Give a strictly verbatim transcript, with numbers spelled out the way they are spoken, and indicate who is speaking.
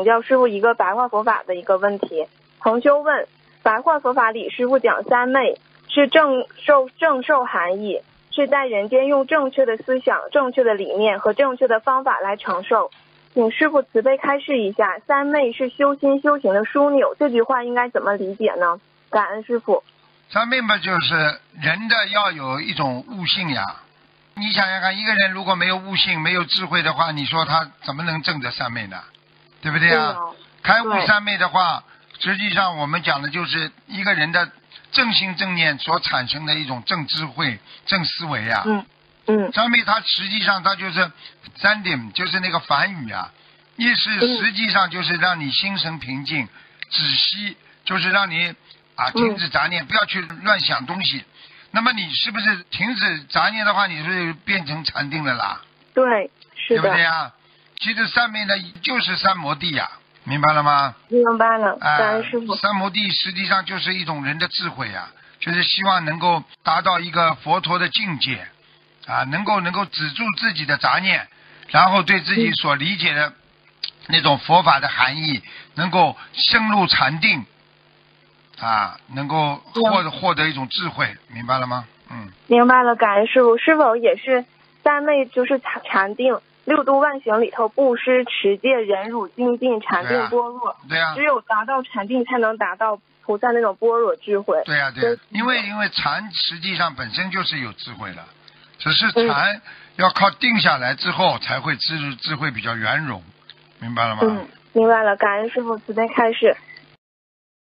Speaker 1: 请教师傅一个白话佛法的一个问题。同修问，白话佛法里师傅讲三昧是正受正受含义，是在人间用正确的思想、正确的理念和正确的方法来承受。请师傅慈悲开示一下，三昧是修心修行的枢纽，这句话应该怎么理解呢？感恩师傅。
Speaker 2: 三昧嘛，就是人的要有一种悟性呀。你想想看，一个人如果没有悟性、没有智慧的话，你说他怎么能证得三昧呢？对不对啊？
Speaker 1: 对哦、
Speaker 2: 开悟三昧的话，实际上我们讲的就是一个人的正心正念所产生的一种正智慧、正思维啊。
Speaker 1: 嗯嗯。
Speaker 2: 三昧它实际上它就是三点，就是那个梵语啊，意思实际上就是让你心神平静，止息，就是让你啊停止杂念，不要去乱想东西。那么你是不是停止杂念的话，你是不是变成禅定了啦？
Speaker 1: 对，是的。
Speaker 2: 对不对呀？其实上面呢就是三摩地呀、啊，明白了吗？
Speaker 1: 明白了，感恩师傅。
Speaker 2: 呃、三摩地实际上就是一种人的智慧呀、啊，就是希望能够达到一个佛陀的境界啊，能够能够止住自己的杂念，然后对自己所理解的那种佛法的含义，能够深入禅定。啊，能够获获得一种智慧，明白了吗？嗯，
Speaker 1: 明白了，感恩师傅。是否也是三昧就是禅禅定，六度万行里头布施、持戒、忍辱、精进、禅定、般若？
Speaker 2: 对呀、啊，
Speaker 1: 只有达到禅定，才能达到菩萨那种般若智慧。
Speaker 2: 对呀、啊，对、啊，因为因为禅实际上本身就是有智慧的，只是禅要靠定下来之后才会智智慧比较圆融，明白了吗？
Speaker 1: 嗯，明白了，感恩师傅慈悲开示。